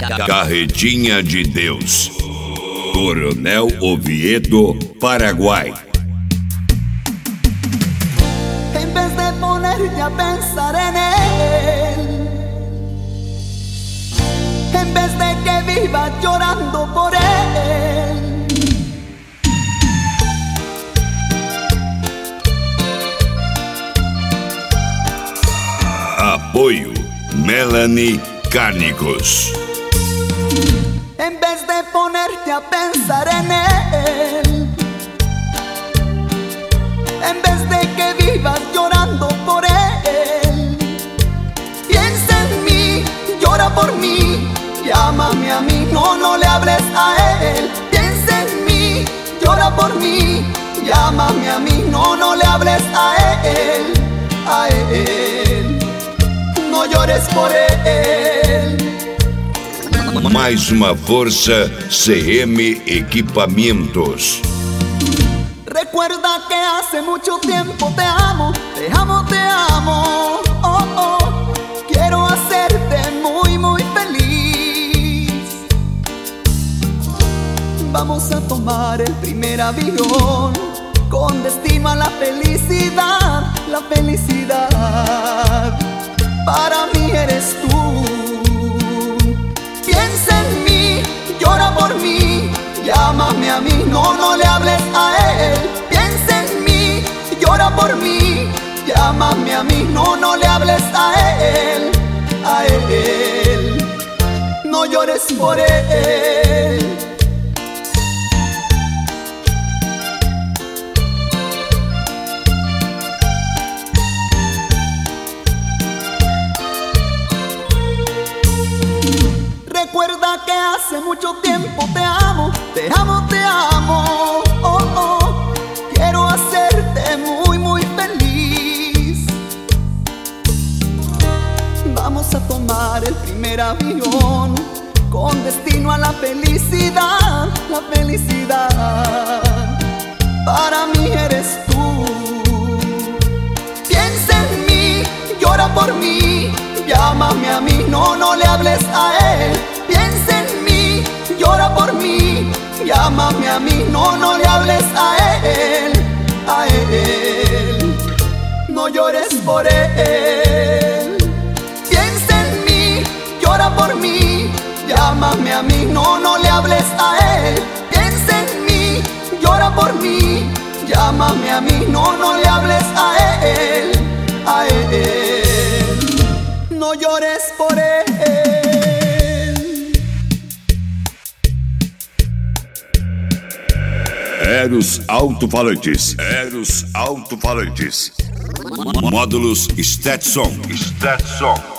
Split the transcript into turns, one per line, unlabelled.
Carretinha de Deus, Coronel Oviedo, Paraguay.
En vez de ponerte a pensar en él, en vez de que vivas llorando por él,
Apoio Melanie Cárnicos.
en vez de ponerte a pensar en él, en vez de que vivas llorando por él, piensa en mí, llora por mí, llámame a mí, no le hables a él. Piensa en mí, llora por mí, llámame a mí, no le hables a él, a él. No llores por él.
Mais uma força CM Equipamentos.
Recuerda que hace mucho tiempo te amo, te amo, te amo. Oh, oh, quiero hacerte muy, muy feliz. Vamos a tomar el primer avión con destino a la felicidad, la felicidad. Para mí eres tú. Piensa en mí, llora por mí, llámame a mí, no le hables a él. Piensa en mí, llora por mí, llámame a mí, no le hables a él, a él. No llores por él. Recuerda que hace mucho tiempo te amo, te amo, te amo. Oh, oh, quiero hacerte muy, muy feliz. Vamos a tomar el primer avión con destino a la felicidad, la felicidad. Para mí eres tú. Piensa en mí, llora por mí, llámame a mí, no le hables a él. Piensa en mí, llora por mí, llámame a mí, no le hables a él, a él. No llores por él. Piensa en mí, llora por mí, llámame a mí, no le hables a él. Piensa en mí, llora por mí, llámame a mí, no le hables a él, a él. No llores por él.
Eros Alto-Falantes. Eros Alto-Falantes. Módulos Stetson.